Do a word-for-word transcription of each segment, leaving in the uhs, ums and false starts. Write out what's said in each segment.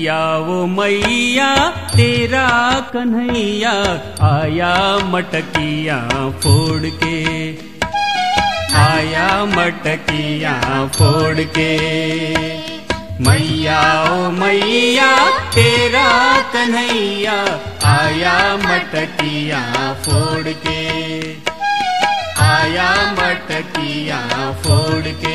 मैया वो मैया तेरा कन्हैया आया मटकियाँ फोड़ के, आया मटकियाँ फोड़ के। मैया ओ मैया तेरा कन्हैया आया मटकियाँ फोड़ के, आया मटकियाँ फोड़ के।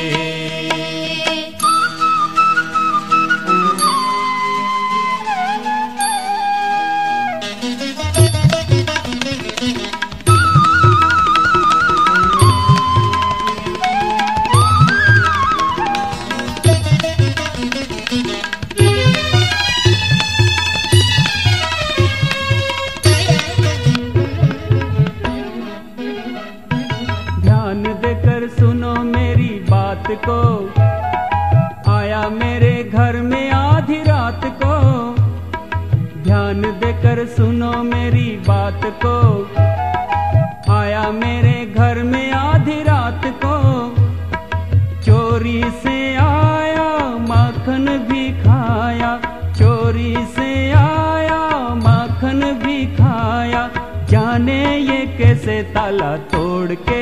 ध्यान देकर सुनो मेरी बात को, आया मेरे घर में आधी रात को। ध्यान देकर सुनो मेरी बात को, आया मेरे घर में आधी रात को। चोरी से आया माखन भी खाया, चोरी से आया माखन भी खाया। जाने ये कैसे ताला तोड़ के।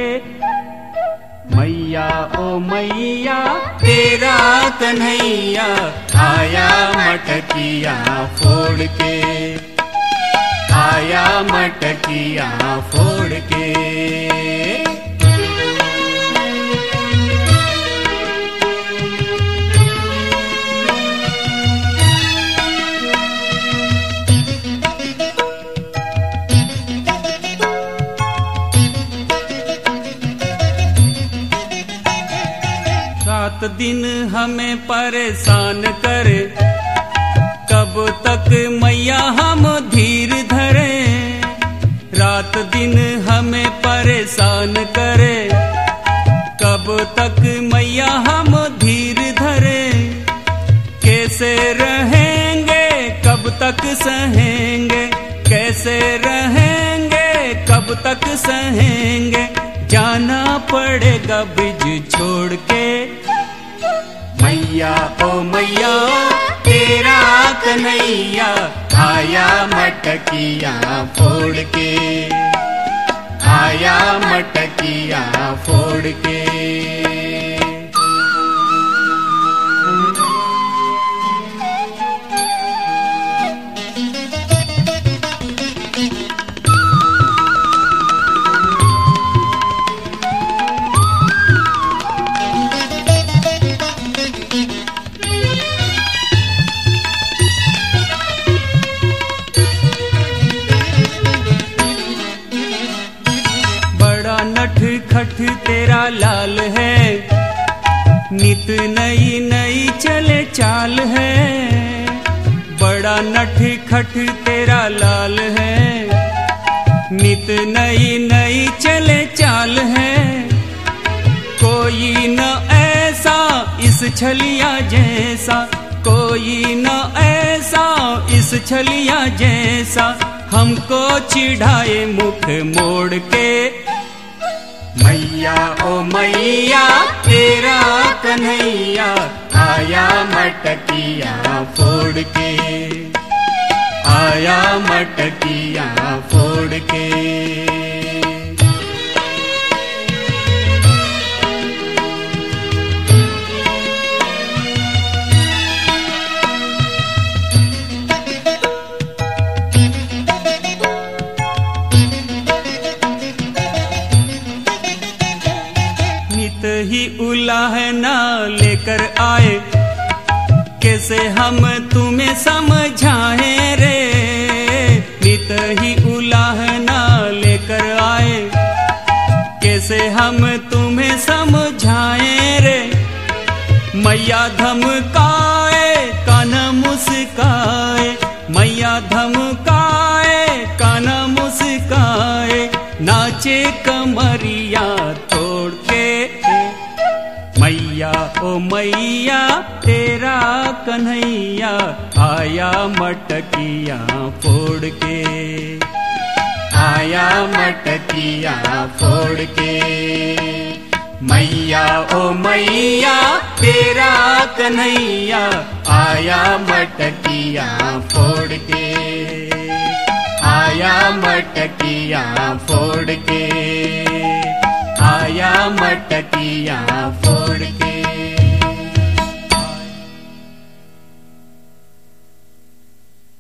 मैया ओ मैया तेरा कन्हैया आया मटकियाँ फोड़ के, आया मटकियाँ फोड़ के। रात दिन हमें परेशान करे, कब तक मैया हम धीर धरे। रात दिन हमें परेशान करे, कब तक मैया हम धीर धरे। कैसे रहेंगे कब तक सहेंगे, कैसे रहेंगे कब तक सहेंगे। जाना पड़ेगा ब्रिज छोड़ के। मैया ओ मैया तेरा कन्हैया आया मटकियाँ फोड़ के, आया मटकियाँ फोड़ के। नठ खट तेरा लाल है, नित नई नई चले चाल है। बड़ा नठ खट तेरा लाल है, नित नई नई चले चाल है। कोई न ऐसा इस छलिया जैसा, कोई न ऐसा इस छलिया जैसा। हमको चिढ़ाए मुख मोड़ के। मैया ओ मैया तेरा कन्हैया आया मटकियाँ फोड़ के, आया मटकियाँ फोड़ के। ही उलाहना लेकर आए, कैसे हम तुम्हें समझाएं रे। नित ही उलाहना लेकर आए, कैसे हम तुम्हें समझाएं रे। मैया धमकाए कान्हा मुस्काए, मैया धमकाए कान्हा मुस्काए। नाचे कमरिया तोड़ के। मैया ओ मैया तेरा कन्हैया आया मटकियाँ फोड़ के, आया मटकियाँ फोड़ के। मैया ओ मैया तेरा कन्हैया आया मटकिया फोड़ के, आया मटकिया फोड़ के, आया मटकिया फोड़ के।